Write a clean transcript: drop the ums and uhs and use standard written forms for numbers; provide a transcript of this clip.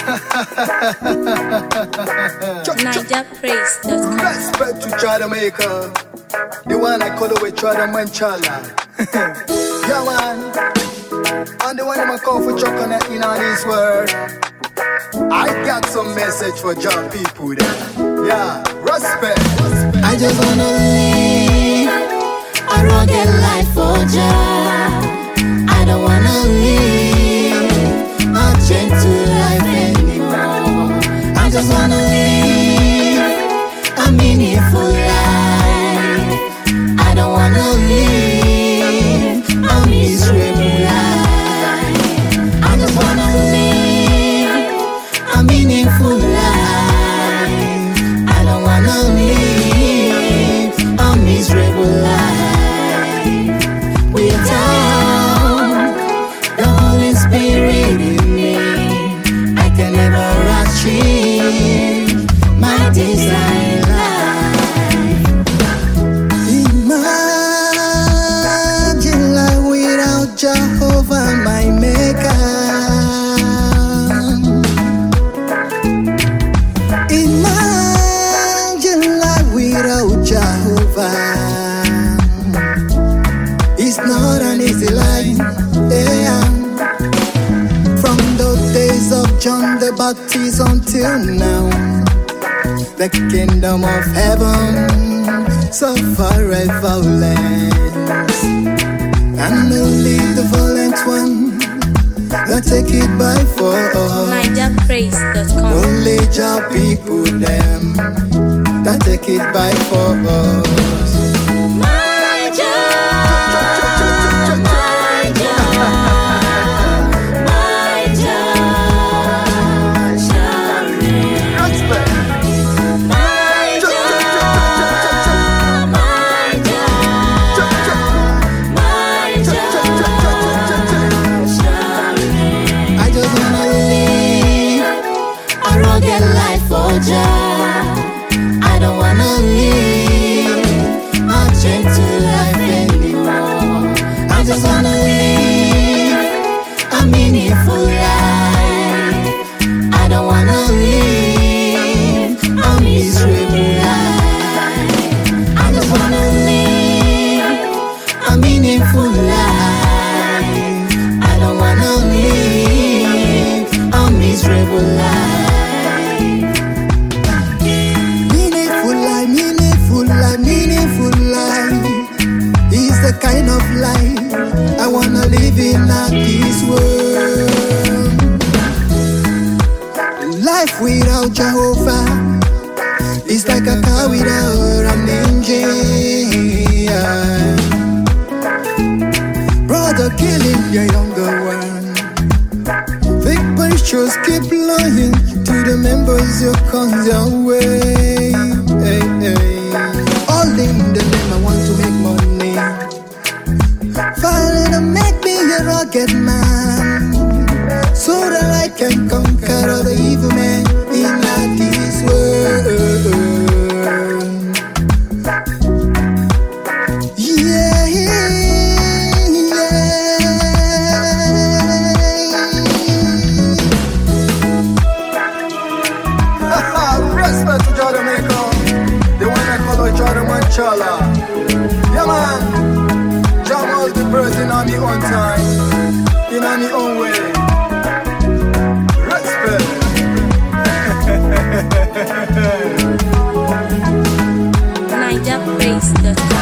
NigerPraise.com. Respect to Jamaica, the one I call away Chada Manchala. Yeah, man. And the one I'm call for chocolate in all this world. I got some message for young people there. Yeah, respect. I just wanna live a rugged life for Jah. I don't wanna live a gentle life anymore. I just wanna live a meaningful life. I don't wanna live a miserable life. I just wanna live a meaningful life. I don't wanna live a miserable life without the Holy Spirit in me. I can never achieve my desired life. Imagine life without Jehovah, my Maker. Imagine life without Jehovah. It's not an easy life, yeah. From the days of John the Baptist until now, the kingdom of heaven suffered violence, and only the violent one that take it by force. NigerPraise.com. Only Jah people them that take it by force. My Jah, my Jah, my Jah shall reign. Respect. My Jah, my Jah, my Jah shall reign. I just wanna live a rugged life for Jah. I don't wanna live a gentle life anymore. I just wanna live a meaningful life. I don't wanna live a miserable life. I just wanna live a meaningful life. I don't wanna live a miserable life. Meaningful life, meaningful life, meaningful life is the kind of life I wanna live in this world. Life without Jehovah is like a car without an engine. Brother killing your younger one. Big pictures keep lying to the members you come your way. Hey, hey. All in the name I want to make money. Finally to make me a rugged man, so that I can conquer all the evil men in this world. Yeah, yeah. Respect to Jamaica, the one I call Chada Manchala. Yeah, man. Jah must be present on the own time, in on the own way. Respect. NigerPraise.com.